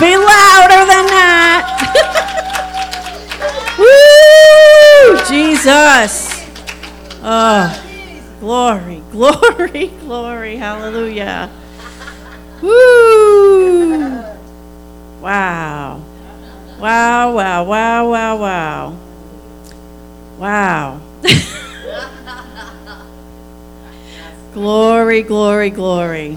Be louder than that. Woo! Jesus. Oh, glory, glory, glory. Hallelujah. Woo! Wow. Wow, wow, wow, wow, wow. Wow. Glory, glory, glory.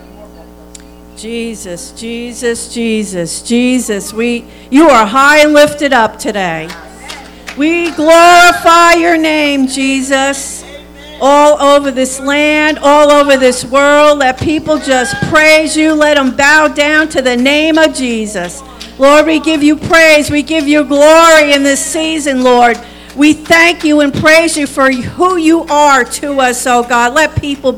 Jesus, Jesus, Jesus, Jesus. You are high and lifted up today. We glorify your name, Jesus. All over this land, all over this world, let people just praise you. Let them bow down to the name of Jesus. Lord, we give you praise. We give you glory in this season, Lord. We thank you and praise you for who you are to us, oh God. Let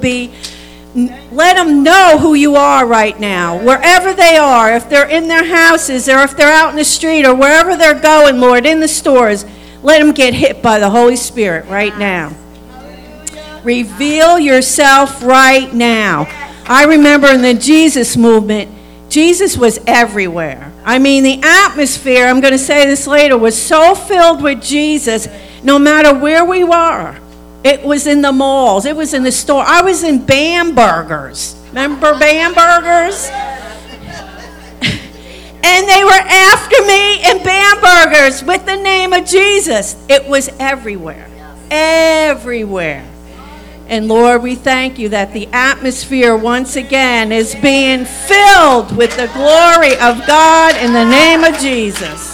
them know who you are right now, wherever they are, if they're in their houses or if they're out in the street or wherever they're going, Lord, in the stores. Let them get hit by the Holy Spirit right now. Reveal yourself right now. I remember in the Jesus movement, Jesus was everywhere. I mean, the atmosphere, I'm going to say this later, was so filled with Jesus, no matter where we were. It was in the malls. It was in the store. I was in Bambergers. Remember Bambergers? And they were after me in Bambergers with the name of Jesus. It was everywhere. Everywhere. And Lord, we thank you that the atmosphere once again is being filled with the glory of God in the name of Jesus.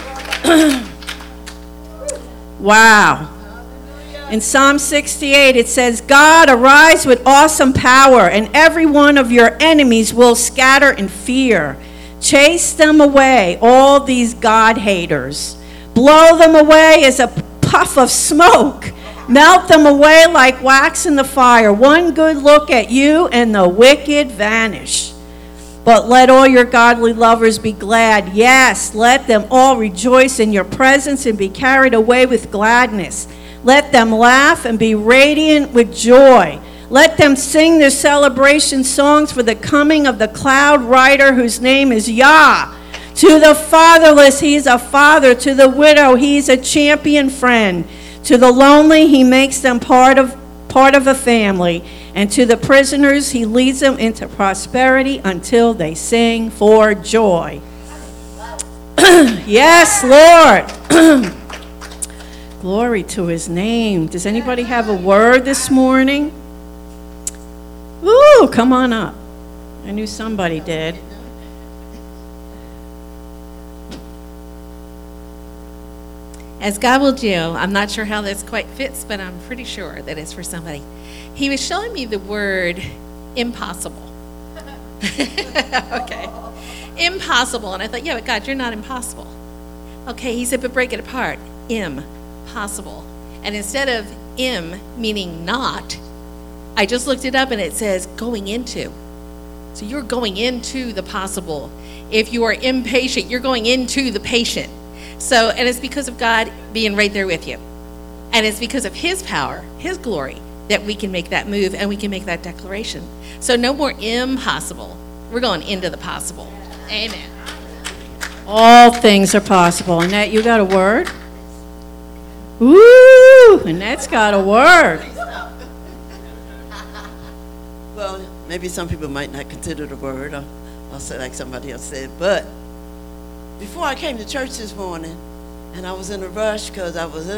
Wow. In Psalm 68, it says, God, arise with awesome power, and every one of your enemies will scatter in fear. Chase them away, all these God haters. Blow them away as a puff of smoke. Melt them away like wax in the fire. One good look at you and the wicked vanish. But let all your godly lovers be glad. Yes, let them all rejoice in your presence and be carried away with gladness. Let them laugh and be radiant with joy. Let them sing their celebration songs for the coming of the cloud rider whose name is Yah. To the fatherless, he is a father. To the widow, he is a champion friend. To the lonely, he makes them part of a family. And to the prisoners, he leads them into prosperity until they sing for joy. Yes, Lord. Glory to his name. Does anybody have a word this morning? Ooh, come on up. I knew somebody did. As God will do, I'm not sure how this quite fits, but I'm pretty sure that it's for somebody. He was showing me the word impossible. Okay. Impossible. And I thought, yeah, but God, you're not impossible. Okay, he said, but break it apart. Impossible. And instead of meaning not, I just looked it up and it says going into. So you're going into the possible. If you are impatient, you're going into the patient. So, and it's because of God being right there with you. And it's because of his power, his glory, that we can make that move and we can make that declaration. So no more impossible. We're going into the possible. Amen. All things are possible. Annette, you got a word? Woo! Annette's got a word. Well, maybe some people might not consider it a word. I'll say like somebody else said. But before I came to church this morning, and I was in a rush because I was,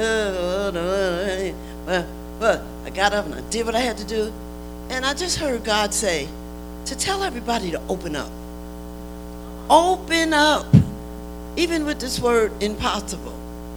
but I got up and I did what I had to do. And I just heard God say to tell everybody to open up. Open up. Even with this word impossible.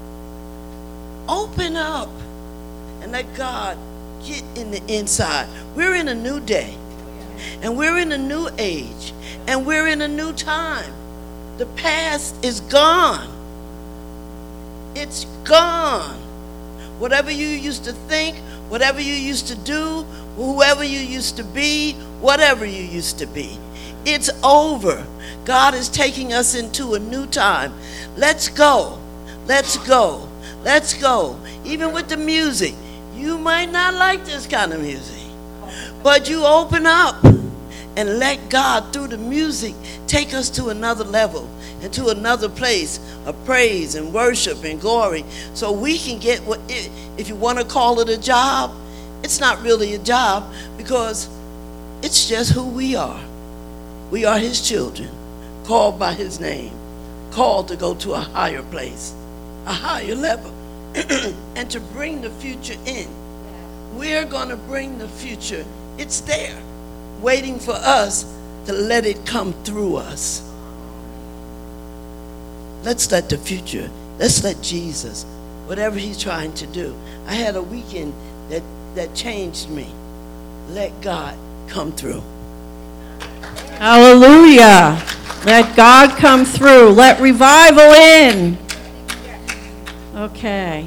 Open up and let God get in the inside. We're in a new day, and we're in a new age, and we're in a new time. The past is gone. It's gone. Whatever you used to think, whatever you used to do, whoever you used to be, whatever you used to be, it's over. God is taking us into a new time. Let's go. Let's go. Let's go. Even with the music, you might not like this kind of music, but you open up. and let God, through the music, take us to another level and to another place of praise and worship and glory, so we can get what, if you want to call it a job, it's not really a job, because it's just who we are. We are his children, called by his name, called to go to a higher place, a higher level, and to bring the future in. We're going to bring the future. It's there, waiting for us to let it come through us. Let's let the future, let's let Jesus, whatever he's trying to do. I had a weekend that changed me. Let God come through. Hallelujah. Let God come through. Let revival in. Okay.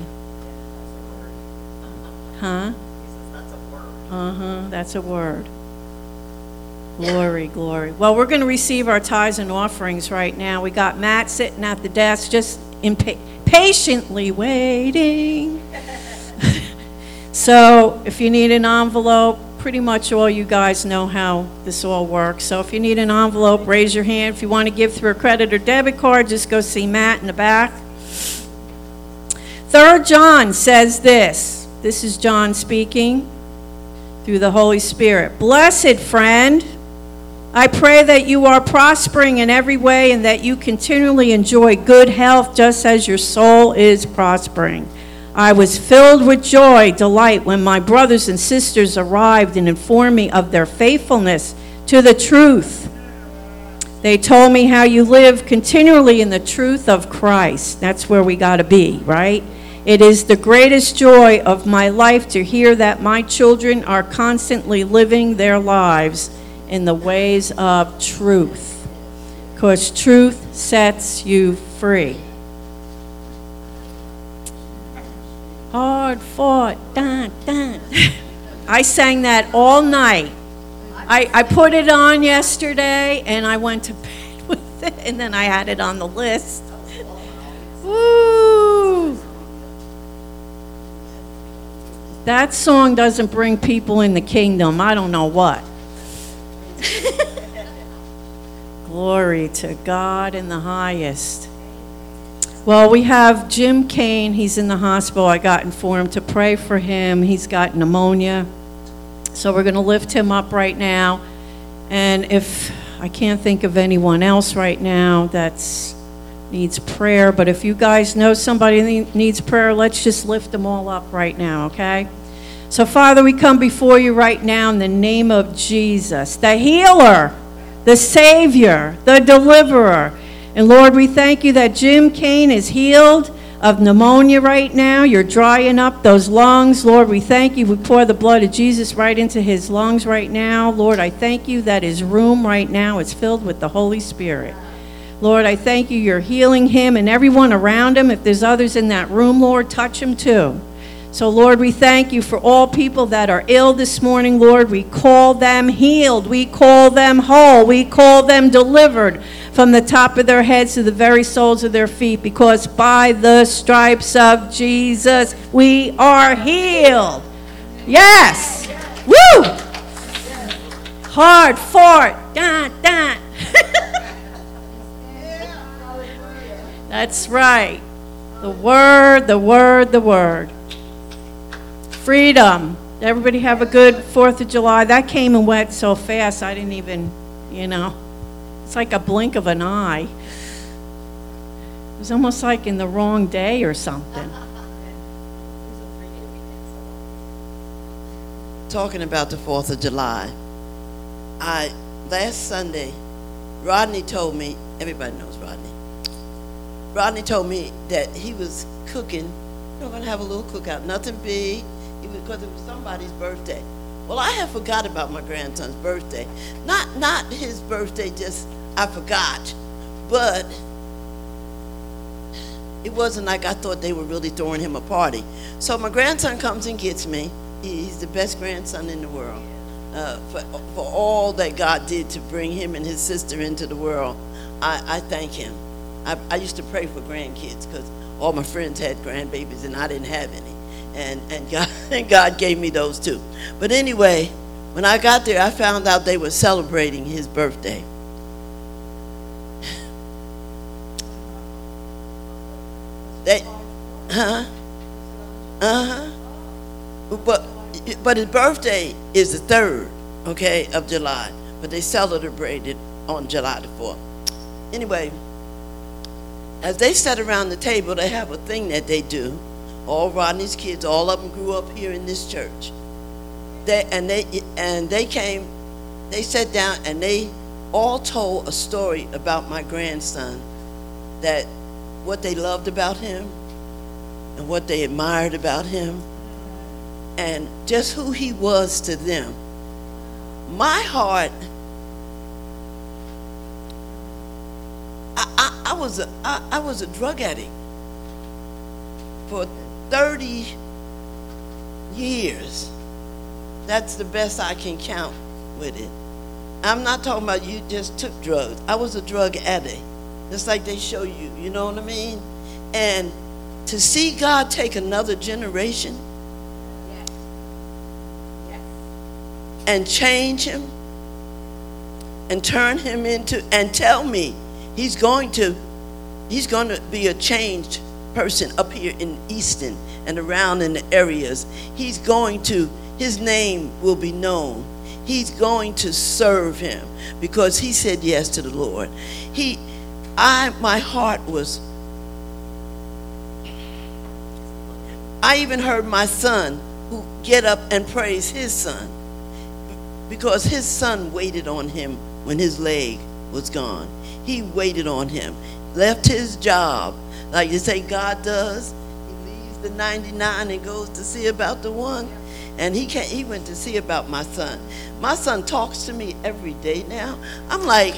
Huh? That's a word. Glory, glory. Well, we're going to receive our tithes and offerings right now. We got Matt sitting at the desk just patiently waiting. So if you need an envelope, pretty much all you guys know how this all works. So if you need an envelope, raise your hand. If you want to give through a credit or debit card, just go see Matt in the back. 3 John says this. This is John speaking through the Holy Spirit. Blessed friend, I pray that you are prospering in every way and that you continually enjoy good health just as your soul is prospering. I was filled with joy, delight when my brothers and sisters arrived and informed me of their faithfulness to the truth. They told me how you live continually in the truth of Christ. That's where we got to be, right? It is the greatest joy of my life to hear that my children are constantly living their lives in the ways of truth, because truth sets you free. Hard fought, dun, dun. I sang that all night. I put it on yesterday and I went to bed with it, and then I had it on the list. Woo! That song doesn't bring people in the kingdom. I don't know what. Glory to God in the highest. Well, we have Jim Kane. He's in the hospital. I got informed to pray for him. He's got pneumonia. So we're going to lift him up right now. And if I can't think of anyone else right now that needs prayer, but if you guys know somebody that needs prayer, let's just lift them all up right now, okay? So, Father, we come before you right now in the name of Jesus, the healer, the Savior, the deliverer. And Lord, we thank you that Jim Kane is healed of pneumonia right now. You're drying up those lungs. Lord, we thank you. We pour the blood of Jesus right into his lungs right now. Lord, I thank you that his room right now is filled with the Holy Spirit. Lord, I thank you. You're healing him and everyone around him. If there's others in that room, Lord, touch him too. So, Lord, we thank you for all people that are ill this morning, Lord. We call them healed. We call them whole. We call them delivered from the top of their heads to the very soles of their feet, because by the stripes of Jesus, we are healed. Yes. Woo! Hard fought. Dun, dun. That's right. The word, the word, the word. Freedom. Everybody have a good 4th of July. That came and went so fast, I didn't even, it's like a blink of an eye. It was almost like in the wrong day or something. Talking about the 4th of July, last Sunday, Rodney told me, everybody knows Rodney. Rodney told me that he was cooking. We're going to have a little cookout, nothing big, because it was somebody's birthday. Well, I had forgot about my grandson's birthday. Not his birthday, just I forgot. But it wasn't like I thought they were really throwing him a party. So my grandson comes and gets me. He's the best grandson in the world. For all that God did to bring him and his sister into the world, I thank him. I used to pray for grandkids because all my friends had grandbabies and I didn't have any. And God gave me those too. But anyway, When I got there, I found out they were celebrating his birthday. They, But his birthday is the 3rd, okay, of July. But they celebrated on July the 4th. Anyway, as they sat around the table, they have a thing that they do. All Rodney's kids, all of them grew up here in this church. They came, they sat down, and they all told a story about my grandson, that what they loved about him and what they admired about him and just who he was to them. My heart, I was a drug addict for 30 years. That's the best I can count with it. I'm not talking about you just took drugs. I was a drug addict, just like they show you, you know what I mean? And to see God take another generation and change him and turn him into, and tell me he's going to be a changed person up here in Easton and around in the areas. His name will be known. He's going to serve him because he said yes to the Lord. My heart was, I even heard my son who get up and praise his son because his son waited on him when his leg was gone. He waited on him, left his job, like you say God does. He leaves the 99 and goes to see about the one. And he went to see about my son. My son talks to me every day now. I'm like,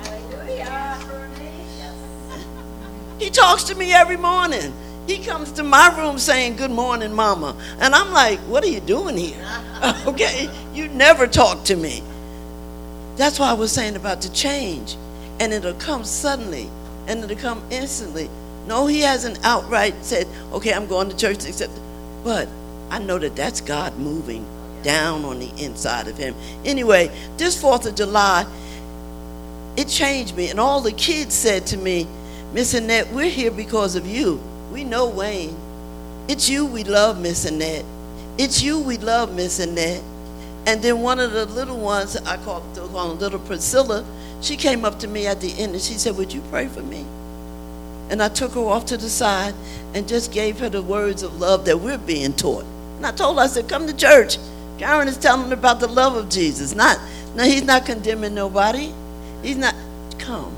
he talks to me every morning. He comes to my room saying, "Good morning, Mama." And I'm like, what are you doing here? Okay, you never talk to me. That's why I was saying about the change. And it'll come suddenly, and it'll come instantly. No, he hasn't outright said, okay, I'm going to church, except, but I know that that's God moving down on the inside of him. Anyway, this 4th of July, it changed me. And all the kids said to me, "Miss Annette, we're here because of you. We know Wayne. It's you we love, Miss Annette. It's you we love, Miss Annette." And then one of the little ones, I call her little Priscilla, she came up to me at the end and she said, "Would you pray for me?" And I took her off to the side and just gave her the words of love that we're being taught. And I told her, I said, "Come to church. Karen is telling about the love of Jesus. No, he's not condemning nobody. He's not. Come.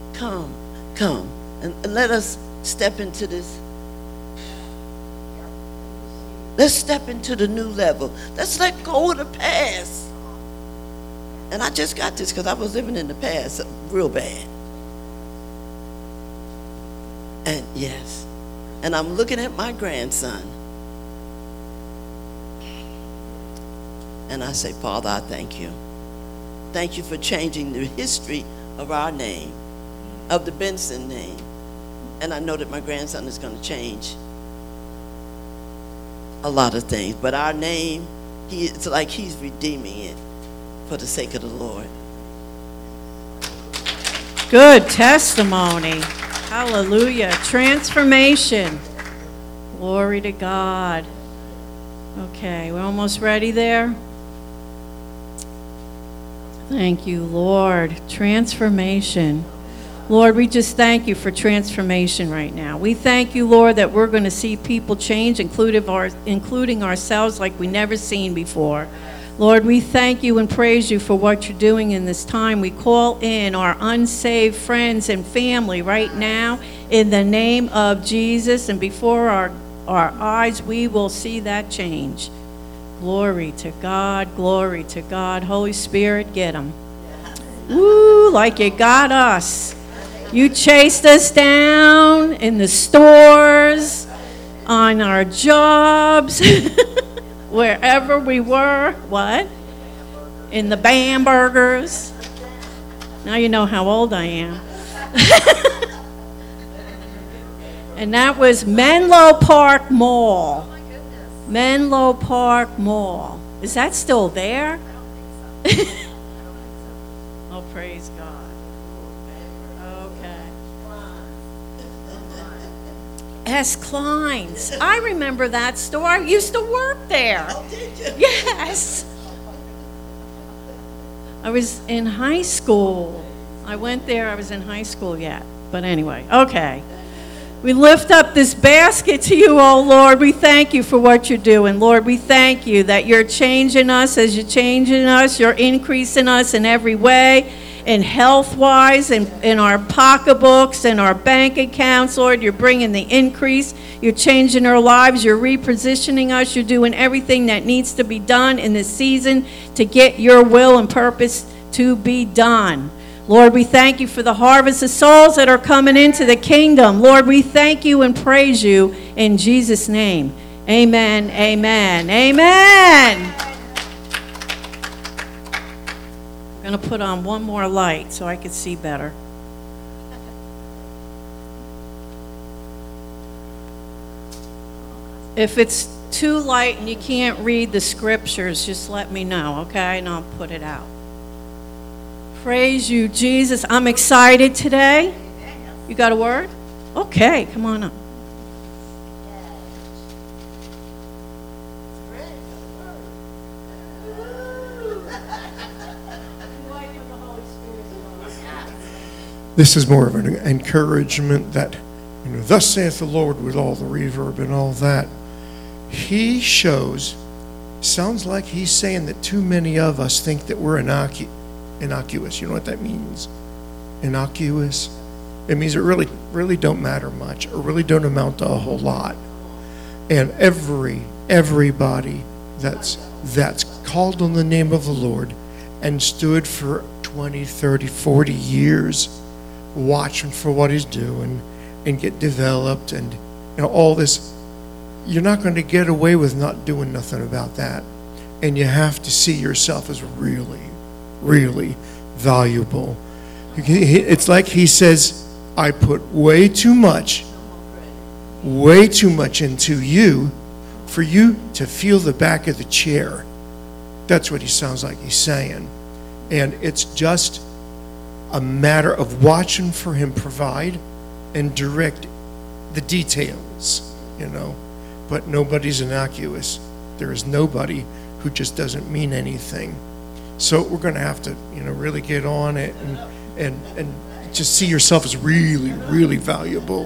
And let us step into this. Let's step into the new level. Let's let go of the past." And I just got this because I was living in the past real bad. And yes, and I'm looking at my grandson. And I say, "Father, I thank you. Thank you for changing the history of our name, of the Benson name." And I know that my grandson is going to change a lot of things. But our name, it's like he's redeeming it for the sake of the Lord. Good testimony. Hallelujah. Transformation. Glory to God. Okay, we're almost ready there. Thank you, Lord. Transformation. Lord, we just thank you for transformation right now. We thank you, Lord, that we're going to see people change, including ourselves, like we never seen before. Lord, we thank you and praise you for what you're doing in this time. We call in our unsaved friends and family right now in the name of Jesus, and before our eyes, we will see that change. Glory to God, glory to God. Holy Spirit, get them. Woo, like you got us. You chased us down in the stores, on our jobs, wherever we were. What? In the Bambergers. Now you know how old I am. And that was Menlo Park Mall. Menlo Park Mall. Is that still there? Oh, praise God. Okay. S. Klein's. I remember that store. I used to work there. Oh, did you? Yes. I was in high school. I went there. I was in high school yet. But anyway, okay. We lift up this basket to you, oh Lord. We thank you for what you're doing. Lord, we thank you that you're changing us as you're changing us. You're increasing us in every way, in health-wise, in our pocketbooks, in our bank accounts, Lord. You're bringing the increase. You're changing our lives. You're repositioning us. You're doing everything that needs to be done in this season to get your will and purpose to be done. Lord, we thank you for the harvest of souls that are coming into the kingdom. Lord, we thank you and praise you in Jesus' name. Amen, amen, amen. I'm going to put on one more light so I can see better. If it's too light and you can't read the scriptures, just let me know, okay? And I'll put it out. Praise you, Jesus. I'm excited today. You got a word? Okay, come on up. This is more of an encouragement that, thus saith the Lord, with all the reverb and all that. He shows, sounds like he's saying that too many of us think that we're innocuous. You know what that means? Innocuous. It means it really don't matter much, or really don't amount to a whole lot. And everybody that's called on the name of the Lord and stood for 20, 30, 40 years watching for what he's doing and get developed and all this, you're not going to get away with not doing nothing about that. And you have to see yourself as really valuable. It's like he says, I put way too much into you for you to feel the back of the chair. That's what he sounds like he's saying. And it's just a matter of watching for him provide and direct the details, But nobody's innocuous. There is nobody who just doesn't mean anything. So we're going to have to, really get on it and just see yourself as really valuable.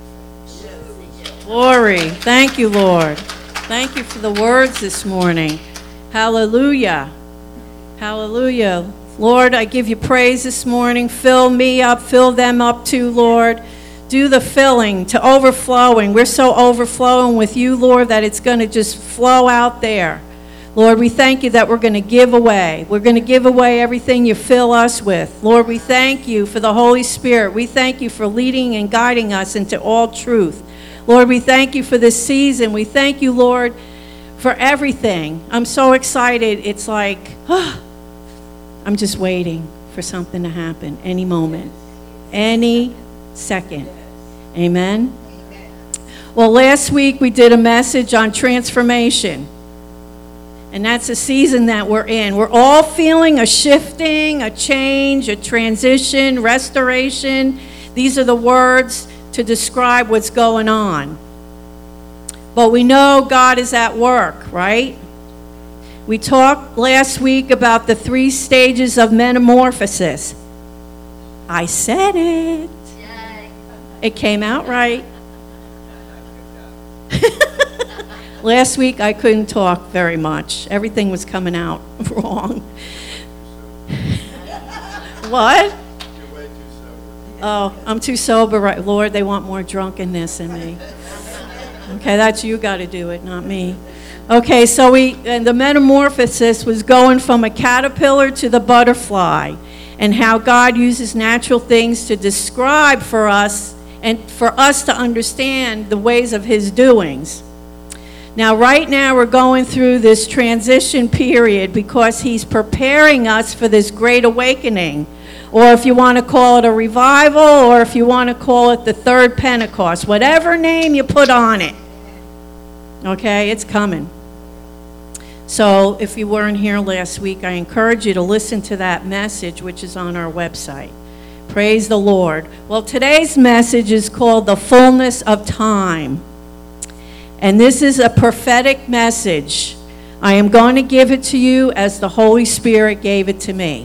Glory. Thank you, Lord. Thank you for the words this morning. Hallelujah. Hallelujah. Lord, I give you praise this morning. Fill me up, fill them up too, Lord. Do the filling to overflowing. We're so overflowing with you, Lord, that it's going to just flow out there. Lord, we thank you that we're going to give away. We're going to give away everything you fill us with. Lord, we thank you for the Holy Spirit. We thank you for leading and guiding us into all truth. Lord, we thank you for this season. We thank you, Lord, for everything. I'm so excited. It's like, I'm just waiting for something to happen any moment, any second. Amen? Well, last week we did a message on transformation. And that's a season that we're in. We're all feeling a shifting, a change, a transition, restoration. These are the words to describe what's going on. But we know God is at work, right? We talked last week about the 3 stages of metamorphosis. I said it. It came out right. Last week I couldn't talk very much. Everything was coming out wrong. What? Oh, I'm too sober, right? Lord, they want more drunkenness in me. Okay, that's you got to do it, not me. Okay, so the metamorphosis was going from a caterpillar to the butterfly, and how God uses natural things to describe for us and for us to understand the ways of his doings. Now, right now, we're going through this transition period because he's preparing us for this great awakening, or if you want to call it a revival, or if you want to call it the third Pentecost, whatever name you put on it. Okay, it's coming. So if you weren't here last week, I encourage you to listen to that message, which is on our website. Praise the Lord. Well, today's message is called The Fullness of Time. And this is a prophetic message. I am going to give it to you as the Holy Spirit gave it to me.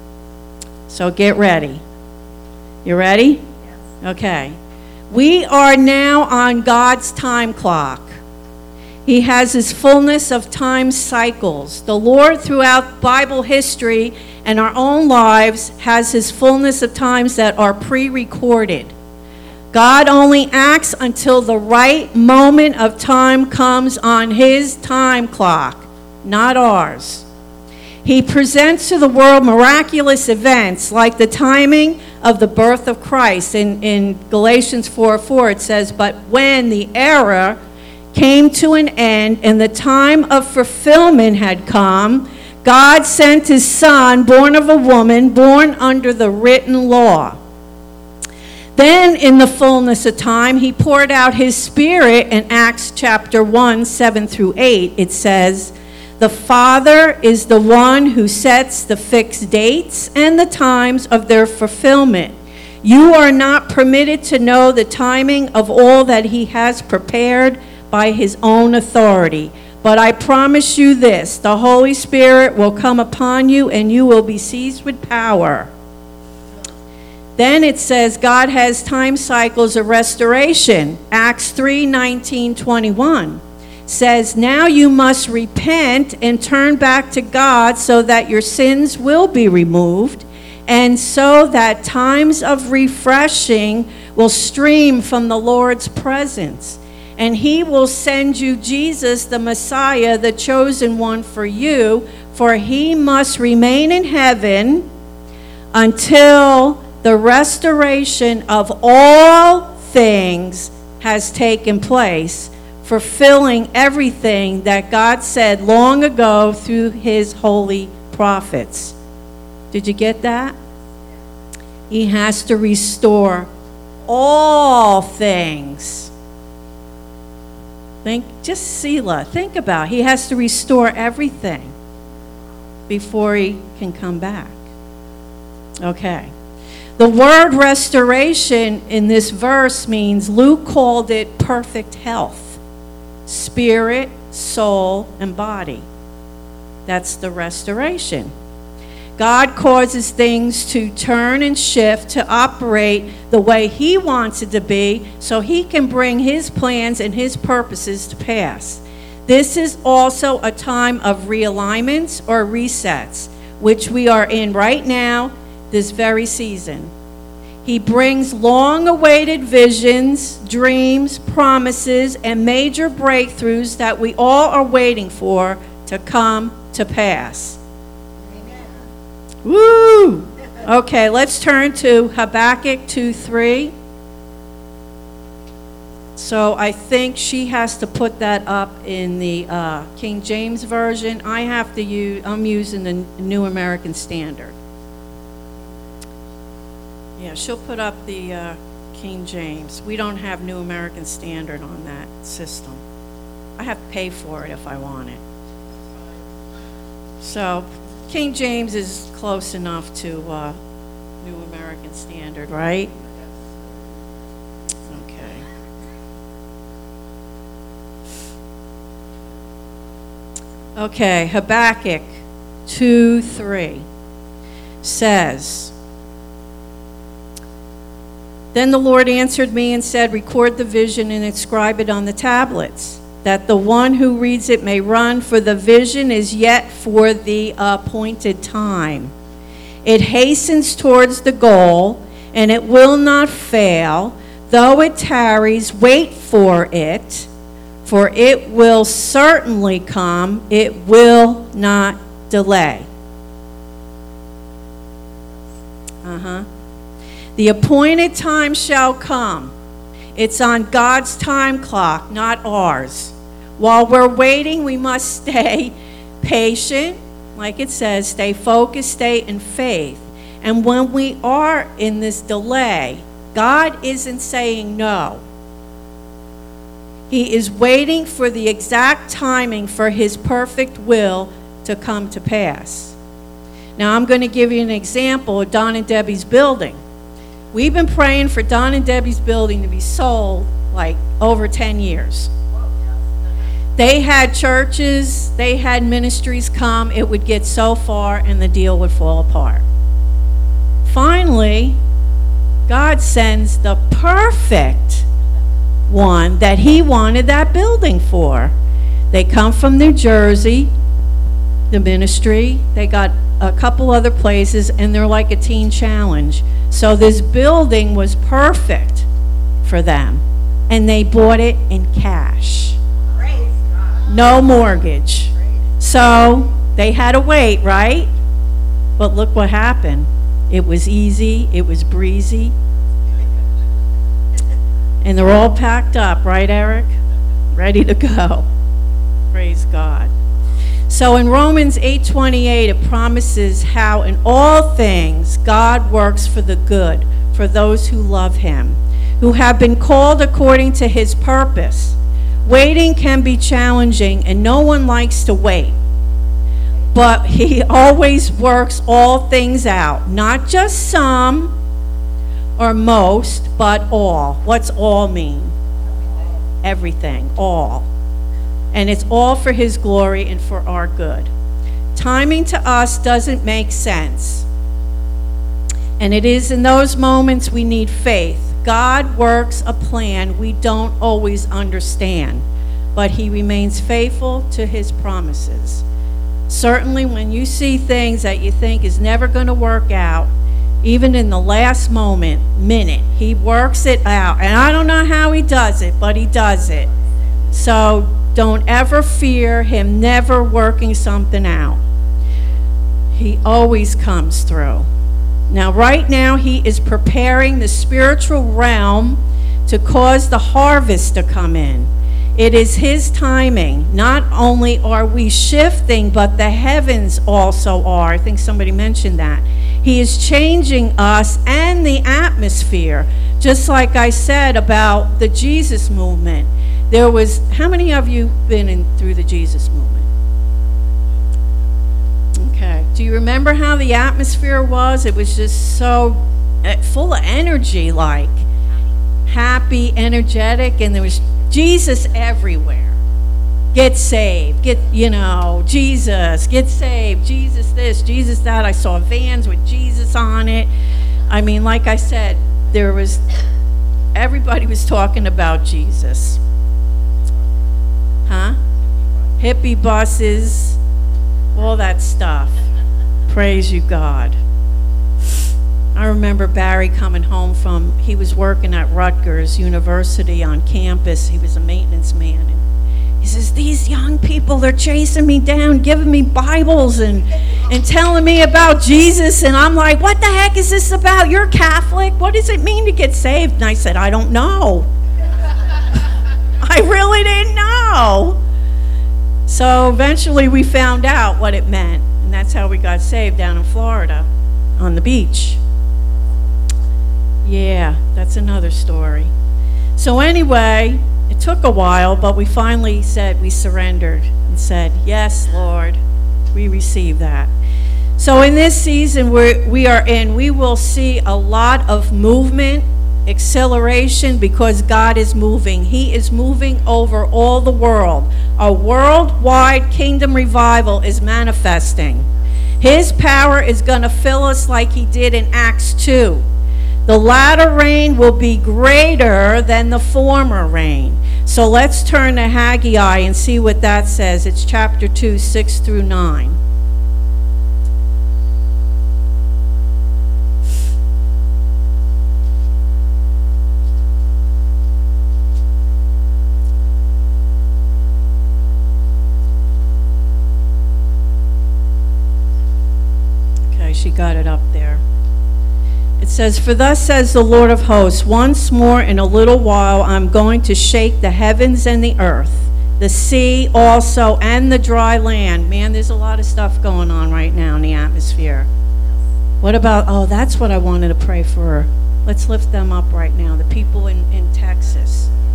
So get ready. You ready? Yes. Okay. We are now on God's time clock. He has his fullness of time cycles. The Lord, throughout Bible history and our own lives, has his fullness of times that are pre-recorded. God only acts until the right moment of time comes on his time clock, not ours. He presents to the world miraculous events like the timing of the birth of Christ. In Galatians 4:4 it says, "But when the era came to an end and the time of fulfillment had come, God sent his Son, born of a woman, born under the written law. Then in the fullness of time, he poured out his Spirit." In Acts chapter 1, 7 through 8, it says, "The Father is the one who sets the fixed dates and the times of their fulfillment. You are not permitted to know the timing of all that he has prepared by his own authority. But I promise you this, the Holy Spirit will come upon you and you will be seized with power." Then it says God has time cycles of restoration. Acts 3:19-21 says, "Now you must repent and turn back to God so that your sins will be removed, and so that times of refreshing will stream from the Lord's presence. And he will send you Jesus, the Messiah, the chosen one for you, for he must remain in heaven until the restoration of all things has taken place, fulfilling everything that God said long ago through his holy prophets." Did you get that? He has to restore all things. Think about it. He has to restore everything before he can come back. Okay. The word restoration in this verse means, Luke called it perfect health, spirit, soul, and body. That's the restoration. God causes things to turn and shift to operate the way he wants it to be so he can bring his plans and his purposes to pass. This is also a time of realignments or resets, which we are in right now, this very season. He brings long-awaited visions, dreams, promises, and major breakthroughs that we all are waiting for to come to pass. Woo! Okay, let's turn to Habakkuk 2:3. So I think she has to put that up in the King James Version. I'm using the New American Standard. Yeah, she'll put up the King James. We don't have New American Standard on that system. I have to pay for it if I want it. So King James is close enough to New American Standard, right? Okay. Okay, Habakkuk 2:3 says, "Then the Lord answered me and said, record the vision and inscribe it on the tablets, that the one who reads it may run, for the vision is yet for the appointed time. It hastens towards the goal, and it will not fail. Though it tarries, wait for it will certainly come. It will not delay." The appointed time shall come. It's on God's time clock, not ours. While we're waiting, we must stay patient, like it says, stay focused, stay in faith. And when we are in this delay, God isn't saying no. He is waiting for the exact timing for his perfect will to come to pass. Now, I'm going to give you an example of Don and Debbie's building. We've been praying for Don and Debbie's building to be sold like over 10 years. They had churches, they had ministries come, it would get so far and the deal would fall apart. Finally, God sends the perfect one that he wanted that building for. They come from New Jersey, the ministry. They got a couple other places, and they're like a teen challenge. So this building was perfect for them, and they bought it in cash. No mortgage. So they had to wait, right? But look what happened. It was easy, it was breezy. And they're all packed up, right, Eric? Ready to go. Praise God. So in Romans 8:28, it promises how in all things God works for the good, for those who love him, who have been called according to his purpose. Waiting can be challenging, and no one likes to wait. But he always works all things out, not just some or most, but all. What's all mean? Everything, all. And it's all for his glory and for our good. Timing to us doesn't make sense. And it is in those moments we need faith. God works a plan we don't always understand, but he remains faithful to his promises. Certainly when you see things that you think is never going to work out, even in the last minute, he works it out. And I don't know how he does it, but he does it. So don't ever fear him never working something out. He always comes through. Now, right now, he is preparing the spiritual realm to cause the harvest to come in. It is his timing. Not only are we shifting, but the heavens also are. I think somebody mentioned that. He is changing us and the atmosphere. Just like I said about the Jesus movement. There was, how many of you been through the Jesus movement? Okay. Do you remember how the atmosphere was? It was just so full of energy, like happy, energetic, and there was Jesus everywhere. Get saved, Jesus, get saved, Jesus this, Jesus that. I saw vans with Jesus on it. I mean, like I said, everybody was talking about Jesus. Hippie buses, all that stuff. Praise you, God. I remember Barry coming home he was working at Rutgers University on campus. He was a maintenance man. And he says, these young people, they're chasing me down, giving me Bibles and telling me about Jesus. And I'm like, what the heck is this about? You're Catholic. What does it mean to get saved? And I said, I don't know. I really didn't know. So eventually we found out what it meant. And that's how we got saved down in Florida on the beach. Yeah, that's another story. So anyway, it took a while, but we finally we surrendered and said, yes, Lord, we receive that. So in this season we are in, we will see a lot of movement, acceleration, because God is moving. He is moving over all the world. A worldwide kingdom revival is manifesting. His power is going to fill us like he did in Acts 2. The latter rain will be greater than the former rain. So let's turn to Haggai and see what that says. It's chapter 2, 6 through 9. Okay, she got it up there. It says, for thus says the Lord of hosts, once more in a little while I'm going to shake the heavens and the earth, the sea also, and the dry land. Man, there's a lot of stuff going on right now in the atmosphere. What about, that's what I wanted to pray for. Let's lift them up right now, the people in Texas.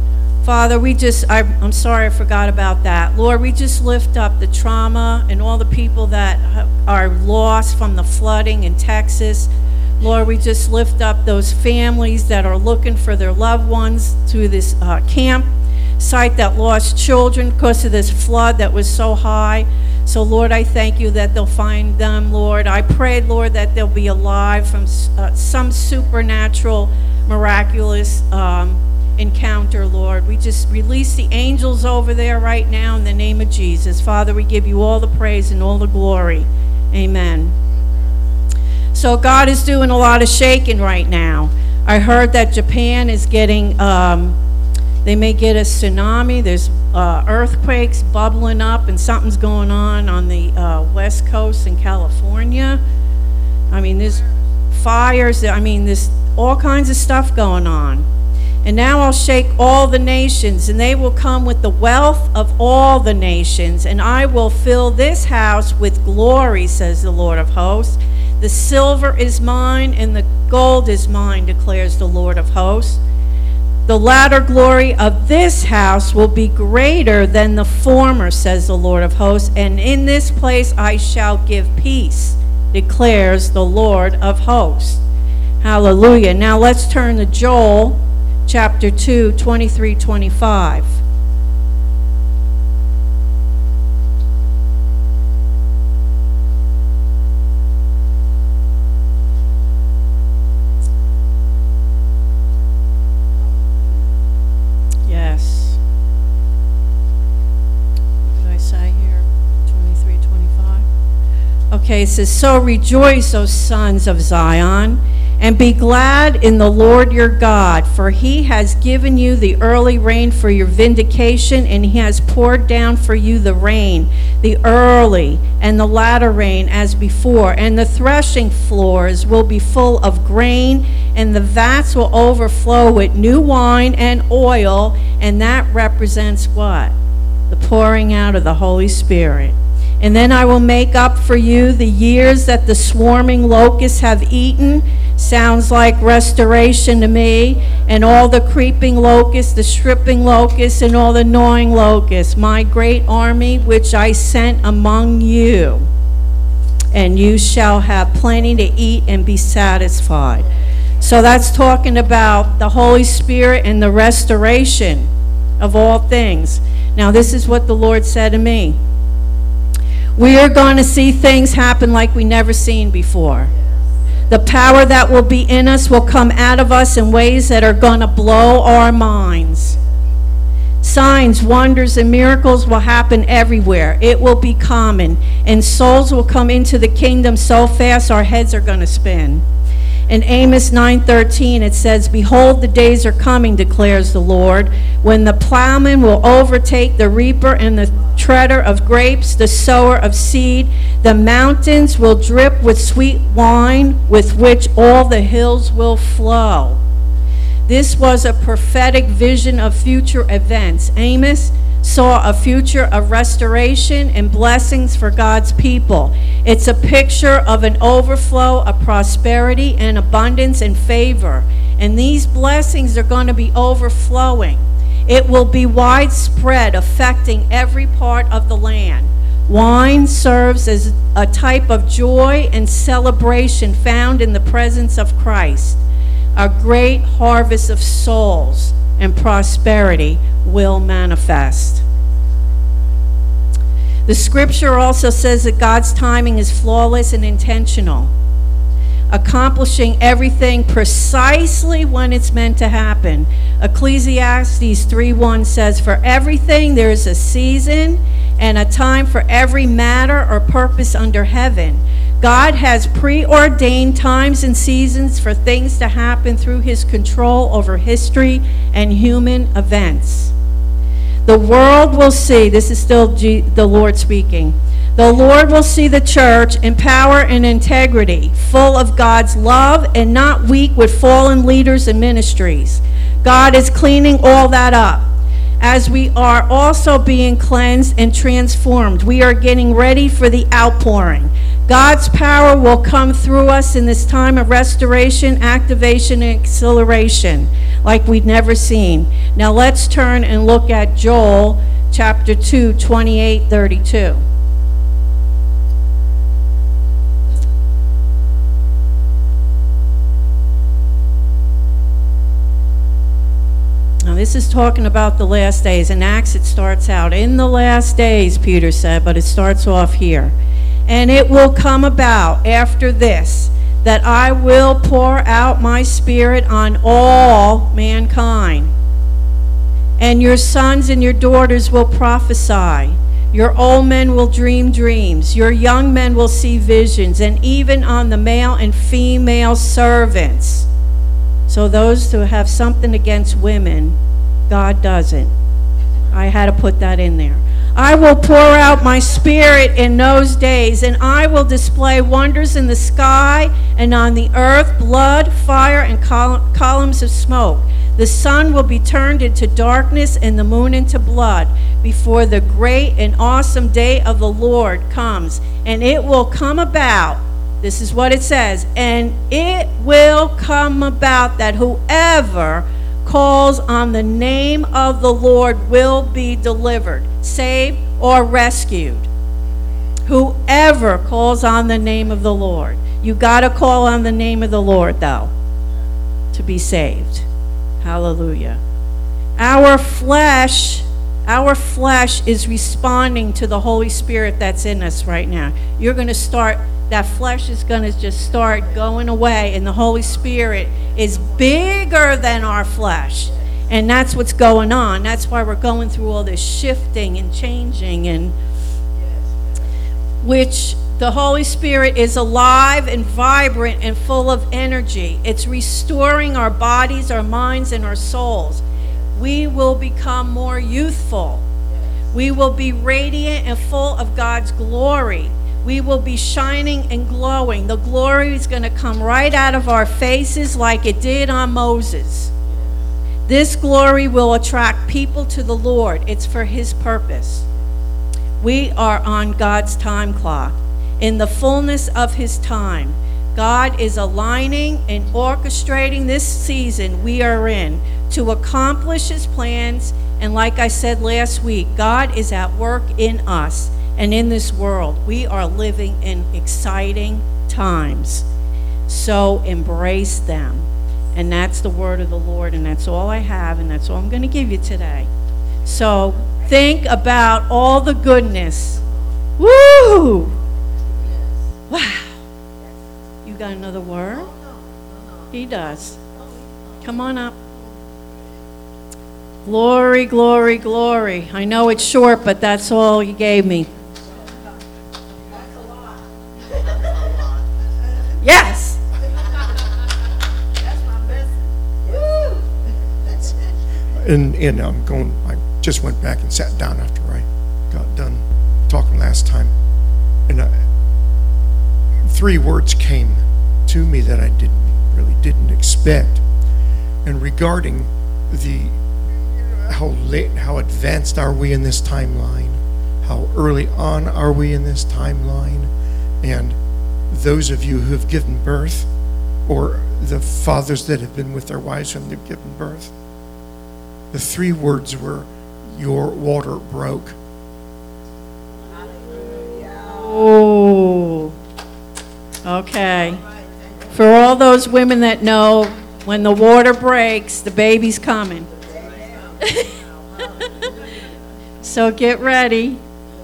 Father, I'm sorry I forgot about that. Lord, we just lift up the trauma and all the people that are lost from the flooding in Texas. Lord, we just lift up those families that are looking for their loved ones through this camp site that lost children because of this flood that was so high. So, Lord, I thank you that they'll find them, Lord. I pray, Lord, that they'll be alive from some supernatural, miraculous encounter, Lord. We just release the angels over there right now in the name of Jesus. Father, we give you all the praise and all the glory. Amen. So God is doing a lot of shaking right now. I heard that Japan is getting, they may get a tsunami. There's earthquakes bubbling up, and something's going on the West Coast in California. I mean, there's fires. I mean, there's all kinds of stuff going on. And now I'll shake all the nations, and they will come with the wealth of all the nations, and I will fill this house with glory, says the Lord of hosts. The silver is mine, and the gold is mine, declares the Lord of hosts. The latter glory of this house will be greater than the former, says the Lord of hosts, and in this place I shall give peace, declares the Lord of hosts. Hallelujah. Now let's turn to Joel chapter 2, 23-25. Yes. What did I say here? 23-25. Okay, it says, so rejoice, O sons of Zion, and be glad in the Lord your God, for he has given you the early rain for your vindication, and he has poured down for you the rain, the early and the latter rain as before. And the threshing floors will be full of grain, and the vats will overflow with new wine and oil, and that represents what? The pouring out of the Holy Spirit. And then I will make up for you the years that the swarming locusts have eaten. Sounds like restoration to me. And all the creeping locusts, the stripping locusts, and all the gnawing locusts, my great army which I sent among you. And you shall have plenty to eat and be satisfied. So that's talking about the Holy Spirit and the restoration of all things. Now this is what the Lord said to me. We are going to see things happen like we never seen before. The power that will be in us will come out of us in ways that are going to blow our minds. Signs, wonders, and miracles will happen everywhere. It will be common, and souls will come into the kingdom so fast our heads are going to spin. In Amos 9:13 it says, behold, the days are coming, declares the Lord, when the plowman will overtake the reaper and the treader of grapes, the sower of seed. The mountains will drip with sweet wine, with which all the hills will flow. This was a prophetic vision of future events. Amos saw a future of restoration and blessings for God's people. It's a picture of an overflow of prosperity and abundance and favor. And these blessings are going to be overflowing. It will be widespread, affecting every part of the land. Wine serves as a type of joy and celebration found in the presence of Christ. A great harvest of souls and prosperity will manifest. The scripture also says that God's timing is flawless and intentional, accomplishing everything precisely when it's meant to happen. Ecclesiastes 3:1 says, for everything there is a season and a time for every matter or purpose under heaven. God has preordained times and seasons for things to happen through his control over history and human events. The world will see, this is still the Lord speaking, the Lord will see the church in power and integrity, full of God's love and not weak with fallen leaders and ministries. God is cleaning all that up. As we are also being cleansed and transformed, we are getting ready for the outpouring. God's power will come through us in this time of restoration, activation, and acceleration. like we'd never seen. Now let's turn and look at Joel chapter 2, 28, 32. Now, this is talking about the last days. In Acts, it starts out, in the last days, Peter said, but it starts off here. And it will come about after this, that I will pour out my Spirit on all mankind. And your sons and your daughters will prophesy. Your old men will dream dreams. Your young men will see visions. And even on the male and female servants. So those who have something against women, God doesn't. I had to put that in there. I will pour out my Spirit in those days, and I will display wonders in the sky and on the earth, blood, fire, and columns of smoke. The sun will be turned into darkness and the moon into blood before the great and awesome day of the Lord comes. And it will come about, this is what it says, and it will come about that whoever calls on the name of the Lord will be delivered, saved, or rescued. Whoever calls on the name of the Lord. You got to call on the name of the Lord, though, to be saved. Hallelujah. Our flesh is responding to the Holy Spirit that's in us right now. You're going to start, that flesh is going to just start going away, and the Holy Spirit is bigger than our flesh. And that's what's going on. That's why we're going through all this shifting and changing, and which the Holy Spirit is alive and vibrant and full of energy. It's restoring our bodies, our minds, and our souls. We will become more youthful. We will be radiant and full of God's glory. We will be shining and glowing. The glory is going to come right out of our faces like it did on Moses. This glory will attract people to the Lord. It's for His purpose. We are on God's time clock. In the fullness of His time, God is aligning and orchestrating this season we are in to accomplish His plans. And like I said last week, God is at work in us and in this world. We are living in exciting times. So embrace them. And that's the word of the Lord, and that's all I have, and that's all I'm going to give you today. So think about all the goodness. Woo! Wow. You got another word? He does. Come on up. Glory, glory, glory. I know it's short, but that's all you gave me. Yes. And I just went back and sat down after I got done talking last time. And 3 words came to me that I didn't expect. And regarding how advanced are we in this timeline? How early on are we in this timeline? And those of you who have given birth, or the fathers that have been with their wives when they've given birth, the 3 words were, your water broke. Oh, okay. For all those women that know, when the water breaks, the baby's coming. So get ready.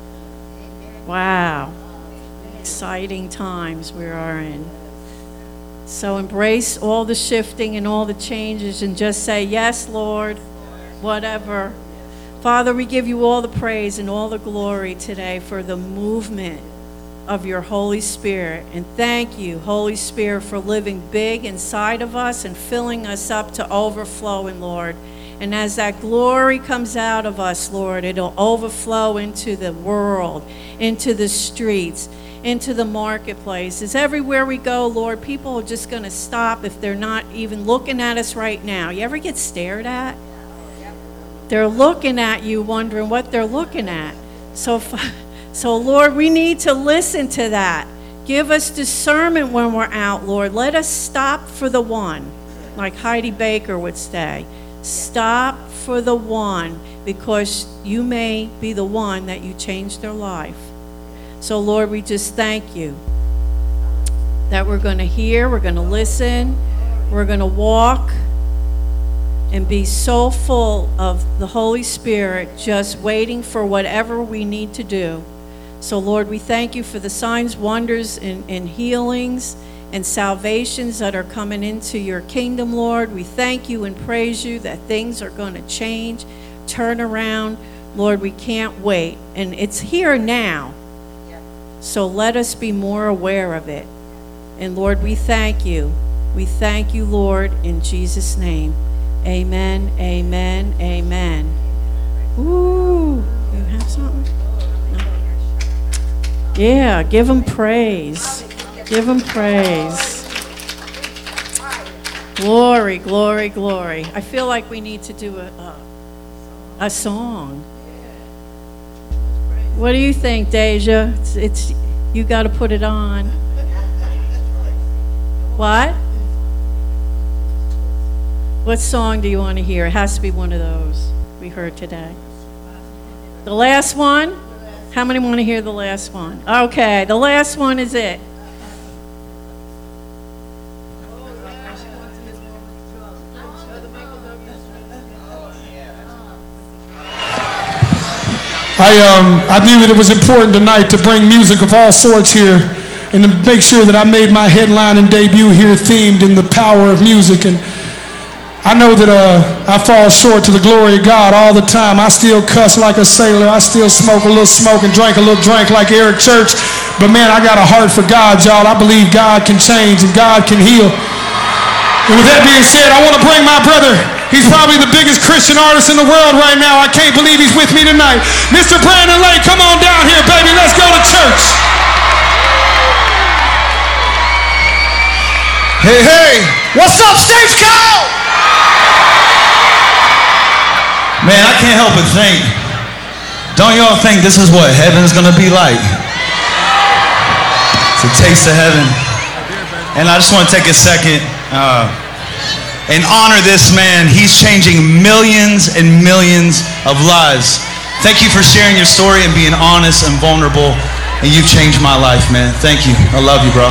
Wow. Exciting times we are in. So embrace all the shifting and all the changes and just say, yes, Lord, whatever. Father, we give you all the praise and all the glory today for the movement of your Holy Spirit. And thank you, Holy Spirit, for living big inside of us and filling us up to overflowing, Lord. And as that glory comes out of us, Lord, it'll overflow into the world, into the streets, into the marketplaces. Everywhere we go, Lord, people are just going to stop if they're not even looking at us right now. You ever get stared at? They're looking at you, wondering what they're looking at. So, Lord, we need to listen to that. Give us discernment when we're out, Lord. Let us stop for the one. like Heidi Baker would say, stop for the one, because you may be the one that you change their life. So Lord, we just thank you that we're going to hear, we're going to listen, we're going to walk and be so full of the Holy Spirit, just waiting for whatever we need to do. So Lord, we thank you for the signs, wonders, and healings and salvations that are coming into your kingdom, Lord. We thank you and praise you that things are going to change, turn around. Lord, we can't wait. And it's here now. So let us be more aware of it. And Lord, we thank you. We thank you, Lord, in Jesus' name. Amen, amen, amen. Ooh, you have something? No. Yeah, give him praise. Give him praise. Glory, glory, glory. I feel like we need to do a song. What do you think, Deja? It's you got to put it on. What? What song do you want to hear? It has to be one of those we heard today. The last one? How many want to hear the last one? Okay, the last one is it. I knew that it was important tonight to bring music of all sorts here and to make sure that I made my headline and debut here themed in the power of music. And I know that I fall short to the glory of God all the time. I still cuss like a sailor. I still smoke a little smoke and drink a little drink like Eric Church. But man, I got a heart for God, y'all. I believe God can change and God can heal. And with that being said, I want to bring my brother. He's probably the biggest Christian artist in the world right now. I can't believe he's with me tonight. Mr. Brandon Lake, come on down here, baby. Let's go to church. Hey, hey. What's up, Stagecoach? Man, I can't help but think, don't y'all think this is what heaven's gonna be like? It's a taste of heaven. And I just want to take a second and honor this man. He's changing millions and millions of lives. Thank you for sharing your story and being honest and vulnerable. And you've changed my life, man. Thank you. I love you, bro.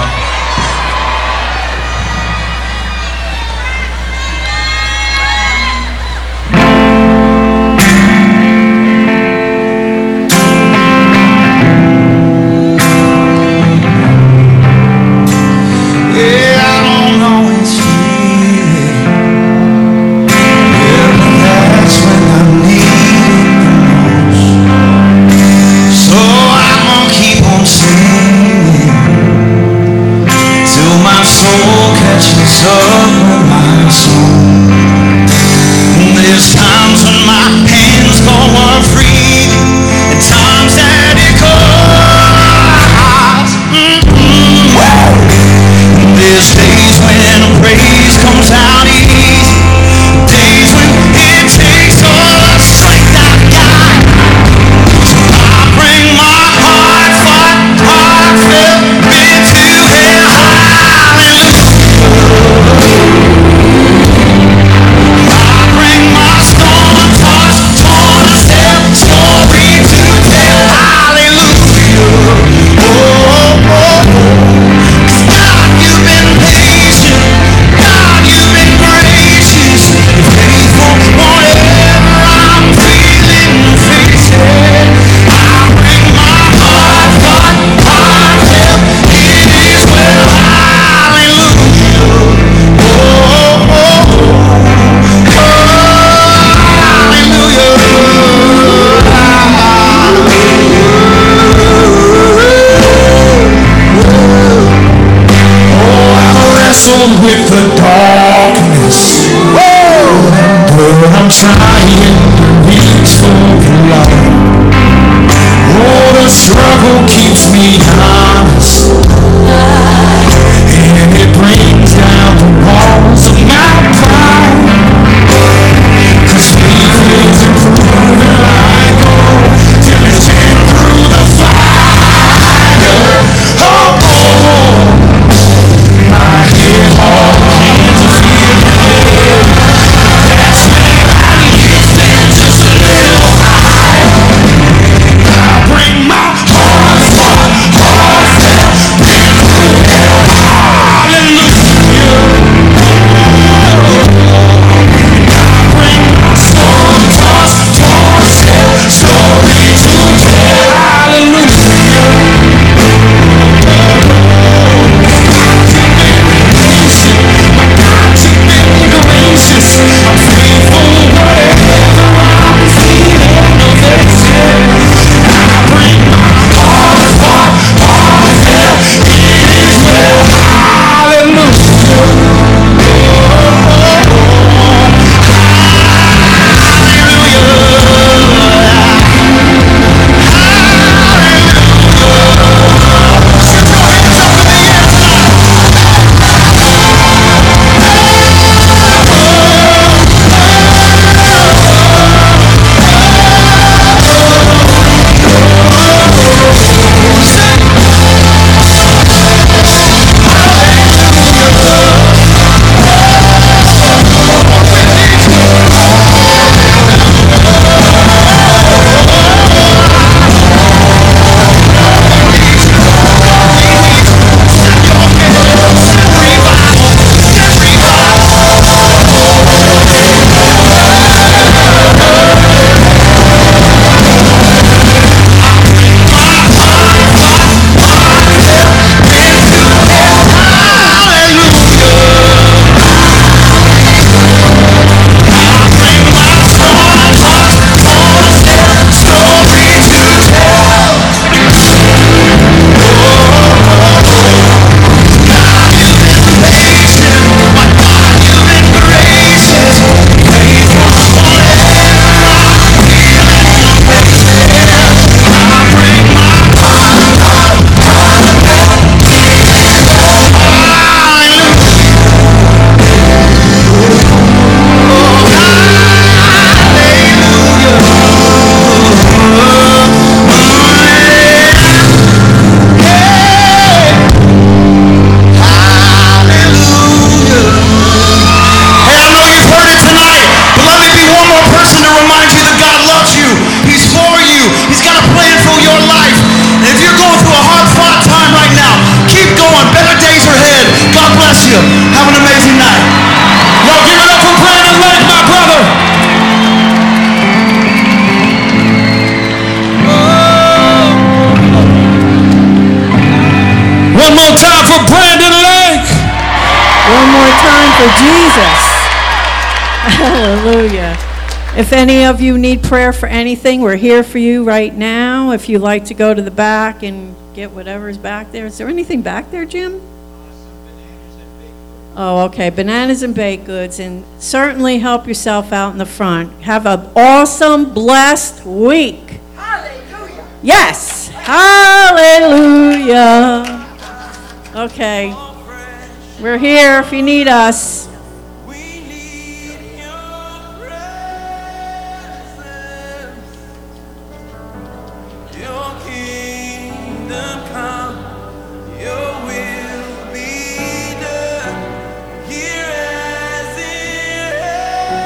With the darkness, but I'm trying to reach for the light. Oh, the struggle keeps me honest, and it brings down the walls of my pride. 'Cause faith is improving like gold till it's in through the fire. Oh, my head, all the hands are feeling. If any of you need prayer for anything, we're here for you right now. If you'd like to go to the back and get whatever's back there. Is there anything back there, Jim? Oh, okay, bananas and baked goods, and certainly help yourself out in the front. Have an awesome, blessed week. Hallelujah. Yes, hallelujah. Okay, we're here if you need us.